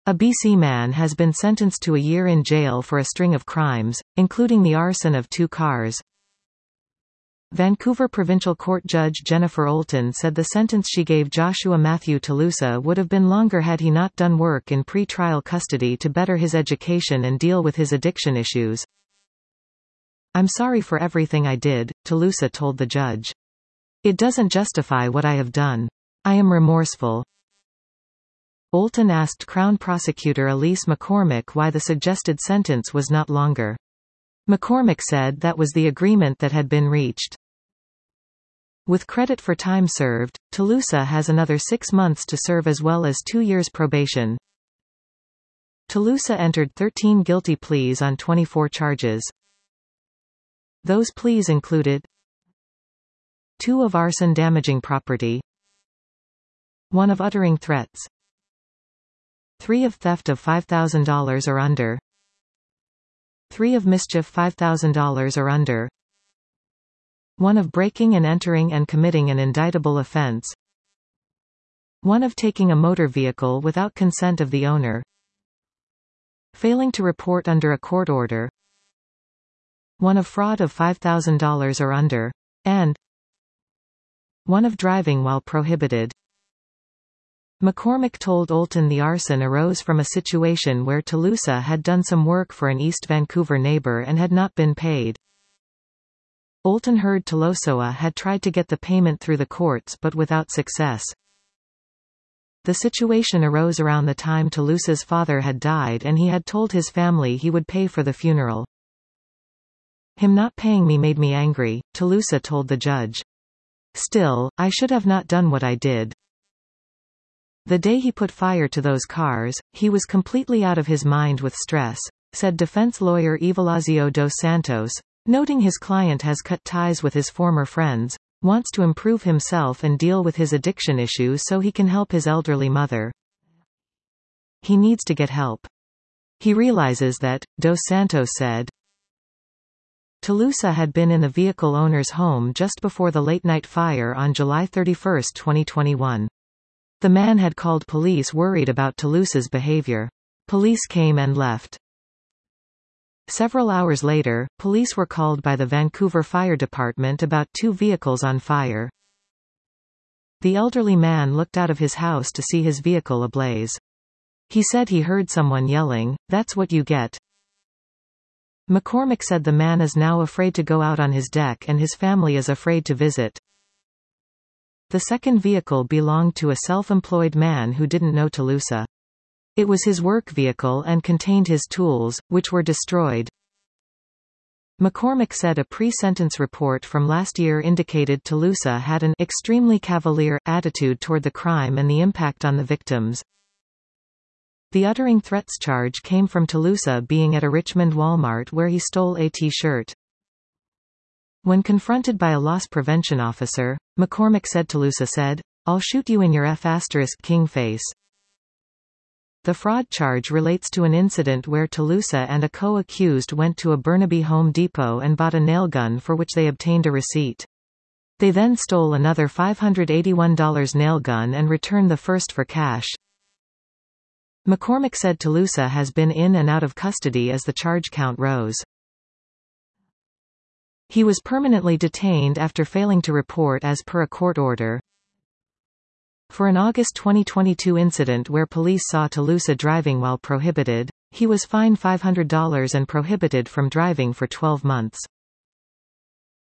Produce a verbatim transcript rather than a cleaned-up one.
A B C man has been sentenced to a year in jail for a string of crimes, including the arson of two cars. Vancouver Provincial Court Judge Jennifer Olton said the sentence she gave Joshua Matthew Telusa would have been longer had he not done work in pre-trial custody to better his education and deal with his addiction issues. "I'm sorry for everything I did," Telusa told the judge. "It doesn't justify what I have done. I am remorseful." Olton asked Crown Prosecutor Elise McCormick why the suggested sentence was not longer. McCormick said that was the agreement that had been reached. With credit for time served, Telusa has another six months to serve as well as two years probation. Telusa entered thirteen guilty pleas on twenty-four charges. Those pleas included two of arson damaging property, one of uttering threats, three of theft of five thousand dollars or under, three of mischief five thousand dollars or under, one of breaking and entering and committing an indictable offense, one of taking a motor vehicle without consent of the owner, failing to report under a court order, one of fraud of five thousand dollars or under, and one of driving while prohibited. McCormick told Olton the arson arose from a situation where Telusa had done some work for an East Vancouver neighbor and had not been paid. Olton heard Telusa had tried to get the payment through the courts but without success. The situation arose around the time Telusa's father had died and he had told his family he would pay for the funeral. "Him not paying me made me angry," Telusa told the judge. "Still, I should have not done what I did. The day he put fire to those cars, he was completely out of his mind with stress," said defense lawyer Evilásio dos Santos, noting his client has cut ties with his former friends, wants to improve himself and deal with his addiction issues so he can help his elderly mother. He needs to get help. He realizes that, Dos Santos said. Telusa had been in the vehicle owner's home just before the late-night fire on July thirty-first, twenty twenty-one. The man had called police worried about Telusa's behavior. Police came and left. Several hours later, police were called by the Vancouver Fire Department about two vehicles on fire. The elderly man looked out of his house to see his vehicle ablaze. He said he heard someone yelling, "That's what you get." McCormick said the man is now afraid to go out on his deck and his family is afraid to visit. The second vehicle belonged to a self-employed man who didn't know Telusa. It was his work vehicle and contained his tools, which were destroyed. McCormick said a pre-sentence report from last year indicated Telusa had an extremely cavalier attitude toward the crime and the impact on the victims. The uttering threats charge came from Telusa being at a Richmond Walmart where he stole a T-shirt. When confronted by a loss prevention officer, McCormick said Telusa said, "I'll shoot you in your F asterisk king face." The fraud charge relates to an incident where Telusa and a co-accused went to a Burnaby Home Depot and bought a nail gun for which they obtained a receipt. They then stole another five hundred eighty-one dollar nail gun and returned the first for cash. McCormick said Telusa has been in and out of custody as the charge count rose. He was permanently detained after failing to report as per a court order. For an August twenty twenty-two incident where police saw Telusa driving while prohibited, he was fined five hundred dollars and prohibited from driving for twelve months.